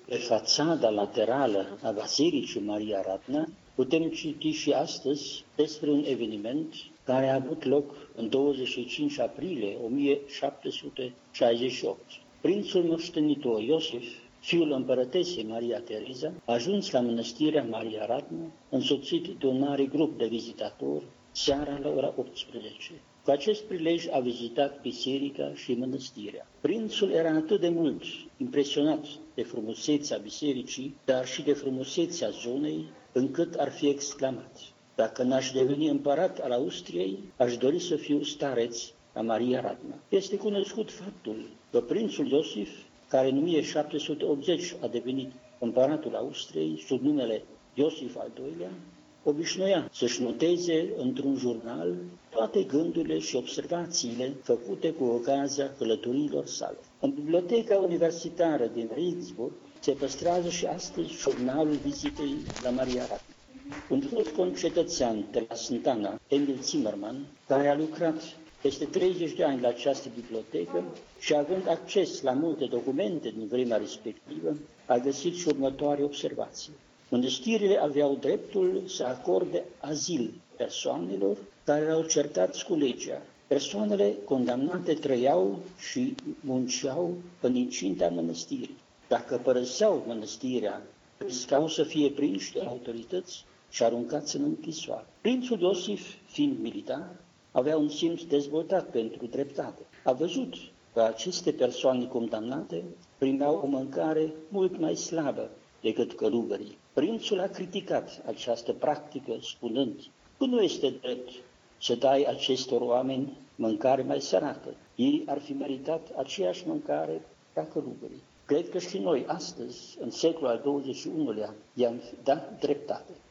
Pe fațada laterală a Bazilicii Maria Radna putem citi și astăzi despre un eveniment care a avut loc în 25 aprilie 1768. Prințul moștenitor Iosif, fiul împărătesei Maria Tereza, a ajuns la mănăstirea Maria Radna, însoțit de un mare grup de vizitatori, seara la ora 18. Cu acest prilej a vizitat biserica și mănăstirea. Prințul era atât de mult impresionat de frumusețea bisericii, dar și de frumusețea zonei, încât ar fi exclamat: dacă n-aș deveni împărat al Austriei, aș dori să fiu stareț la Maria Radna. Este cunoscut faptul că prințul Iosif, care în 1780 a devenit împăratul Austriei sub numele Iosif al II-lea, obișnuia să-și noteze într-un jurnal toate gândurile și observațiile făcute cu ocazia călătoriilor sale. În Biblioteca Universitară din Regensburg se păstrează și astăzi jurnalul vizitei la Maria Radna. Un fost concetățean de la Santana, Emil Zimmermann, care a lucrat peste 30 de ani la această bibliotecă și având acces la multe documente din vremea respectivă, a găsit și următoare observații. Mănăstirile aveau dreptul să acorde azil persoanelor care au certat cu legea. Persoanele condamnate trăiau și munceau în incinta mănăstirii. Dacă părăseau mănăstirea, riscau să fie prinși de autorități și aruncați în închisoare. Prințul Iosif, fiind militar, avea un simț dezvoltat pentru dreptate. A văzut că aceste persoane condamnate primeau o mâncare mult mai slabă decât călugării. Prințul a criticat această practică spunând că nu este drept să dai acestor oameni mâncare mai săracă. Ei ar fi meritat aceeași mâncare ca călugării. Cred că și noi astăzi, în secolul al XXI-lea, i-am dat dreptate.